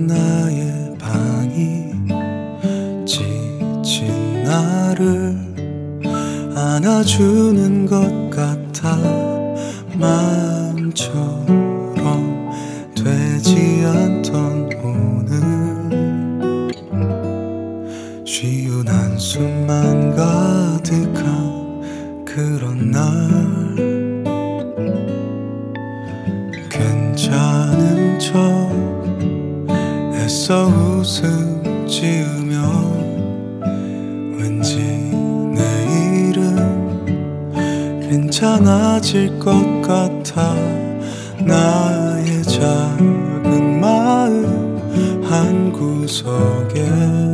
나의 방이 지친 나를 안아주는 것 같아. 마음처럼 되지 않던 오늘 쉬운 한숨만 가득한 그런 날, 괜찮은 척 애써 웃음 지으며 왠지 내일은 괜찮아질 것 같아. 나의 작은 마음 한구석에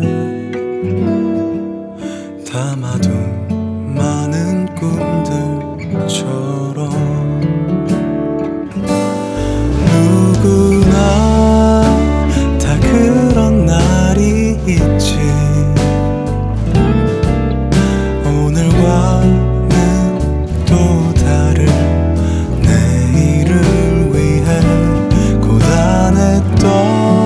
담아둔 많은 꿈들처럼 누구나 다 그런 날이 있지. 오늘과는 또 다른 내일을 위해 고단했던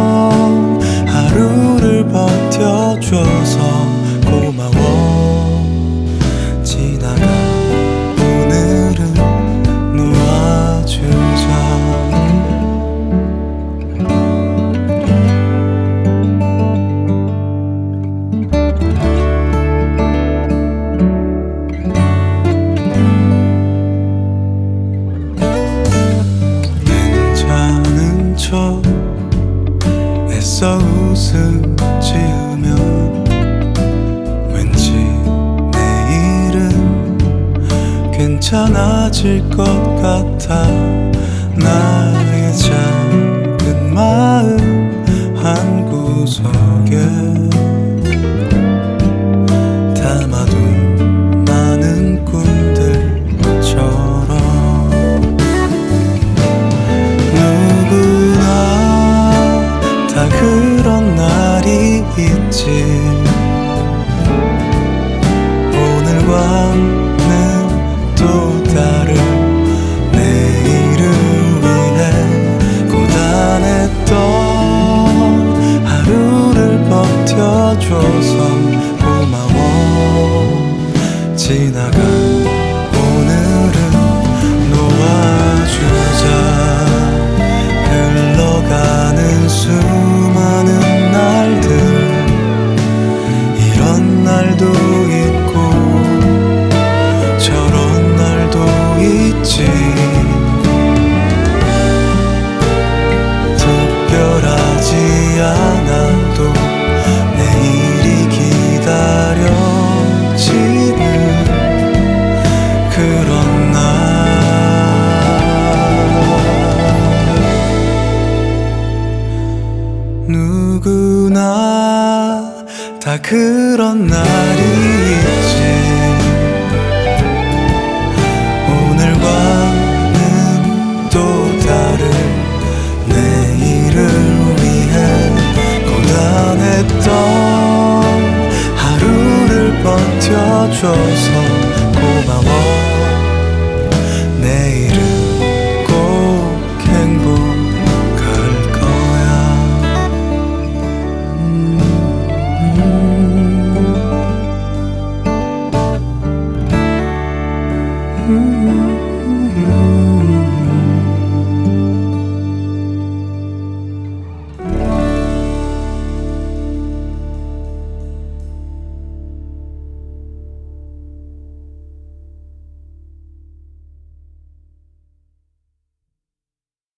하루를 버텨줘서 고마워. 지나간 오늘은 놓아주자. 괜찮은 척 애써 웃음 지으며 왠지 내일은 괜찮아질 것 같아. 나의 작은 마음 한구석에 담아둔 많은 꿈들처럼 누구나 다 그런 날이 있지. 오늘과는 또 다른 내일을 위해 고단했던 하루를 버텨줘서 고마워. 지나간 오늘은 놓아주자. 흘러가는 수많은 날들, 이런 날도 있고 저런 날도 있지. 특별하지 않아도 내일이 기다려지는 그런 날. 누구나 다 그런 날이 있지. 오늘과는 또 다른 내일을 위해 고단했던 하루를 버텨줘서 고마워. 내일은 꼭 행복할 거야. Mm-hmm.